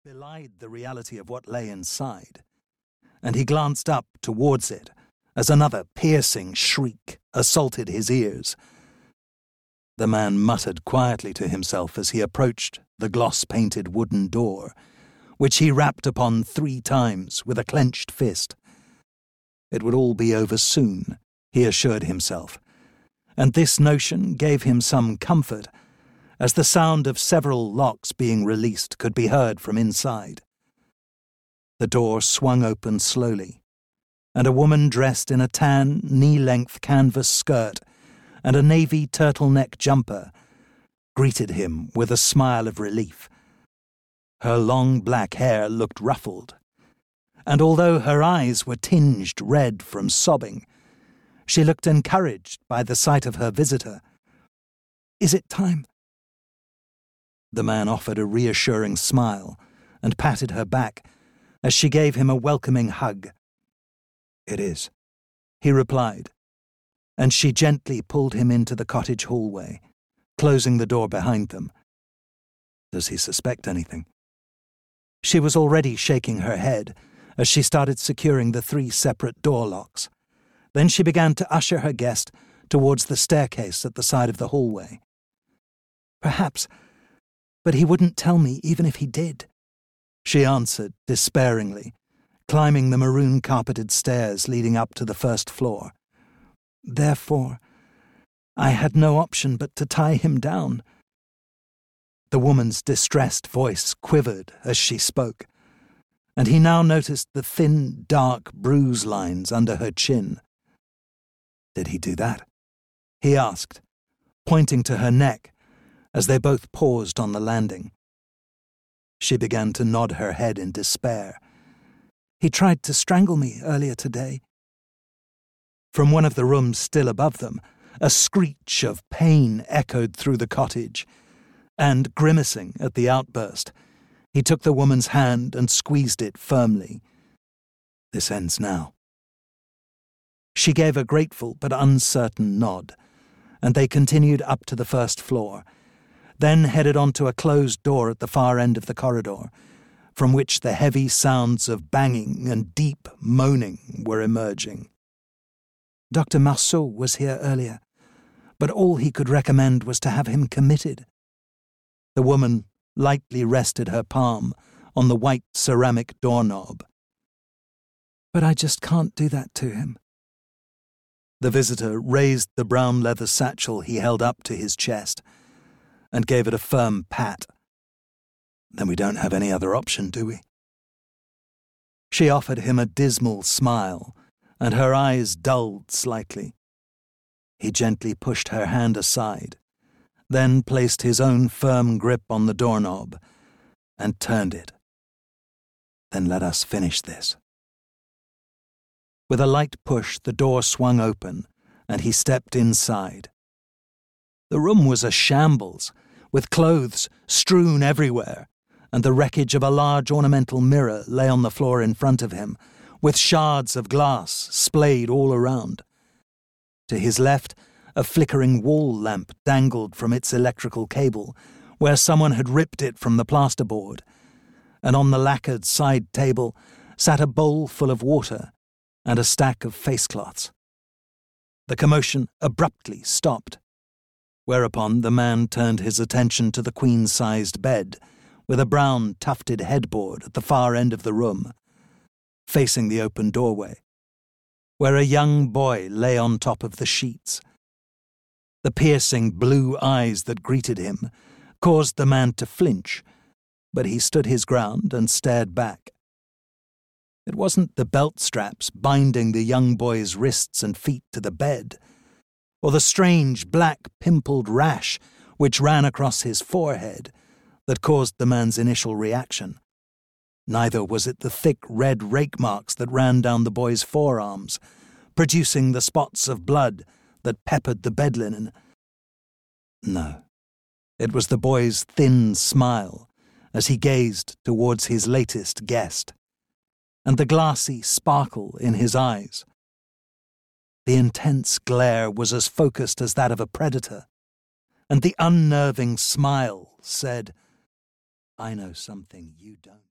belied the reality of what lay inside, and he glanced up towards it as another piercing shriek assaulted his ears. The man muttered quietly to himself as he approached the gloss-painted wooden door, which he rapped upon 3 times with a clenched fist. It would all be over soon, he assured himself, and this notion gave him some comfort, as the sound of several locks being released could be heard from inside. The door swung open slowly, and a woman dressed in a tan, knee-length canvas skirt and a navy turtleneck jumper greeted him with a smile of relief. Her long black hair looked ruffled, and although her eyes were tinged red from sobbing, she looked encouraged by the sight of her visitor. "Is it time?" The man offered a reassuring smile and patted her back as she gave him a welcoming hug. "It is," he replied, and she gently pulled him into the cottage hallway, closing the door behind them. Does he suspect anything? She was already shaking her head as she started securing the 3 separate door locks. Then she began to usher her guest towards the staircase at the side of the hallway. "Perhaps, but he wouldn't tell me even if he did," she answered despairingly, climbing the maroon-carpeted stairs leading up to the first floor. "Therefore, I had no option but to tie him down." The woman's distressed voice quivered as she spoke, and he now noticed the thin, dark bruise lines under her chin. "Did he do that?" he asked, pointing to her neck as they both paused on the landing. She began to nod her head in despair. "He tried to strangle me earlier today." From one of the rooms still above them, a screech of pain echoed through the cottage, and, grimacing at the outburst, he took the woman's hand and squeezed it firmly. "This ends now." She gave a grateful but uncertain nod, and they continued up to the first floor, then headed onto a closed door at the far end of the corridor, from which the heavy sounds of banging and deep moaning were emerging. "Dr. Marceau was here earlier, but all he could recommend was to have him committed." The woman lightly rested her palm on the white ceramic doorknob. "But I just can't do that to him." The visitor raised the brown leather satchel he held up to his chest and gave it a firm pat. "Then we don't have any other option, do we?" She offered him a dismal smile, and her eyes dulled slightly. He gently pushed her hand aside, then placed his own firm grip on the doorknob and turned it. "Then let us finish this." With a light push, the door swung open, and he stepped inside. The room was a shambles, with clothes strewn everywhere, and the wreckage of a large ornamental mirror lay on the floor in front of him, with shards of glass splayed all around. To his left, a flickering wall lamp dangled from its electrical cable, where someone had ripped it from the plasterboard, and on the lacquered side table sat a bowl full of water and a stack of facecloths. The commotion abruptly stopped, whereupon the man turned his attention to the queen-sized bed, with a brown tufted headboard at the far end of the room, facing the open doorway, where a young boy lay on top of the sheets. The piercing blue eyes that greeted him caused the man to flinch, but he stood his ground and stared back. It wasn't the belt straps binding the young boy's wrists and feet to the bed, or the strange black pimpled rash which ran across his forehead that caused the man's initial reaction. Neither was it the thick red rake marks that ran down the boy's forearms, producing the spots of blood that peppered the bed linen. No, it was the boy's thin smile as he gazed towards his latest guest, and the glassy sparkle in his eyes. The intense glare was as focused as that of a predator, and the unnerving smile said, "I know something you don't."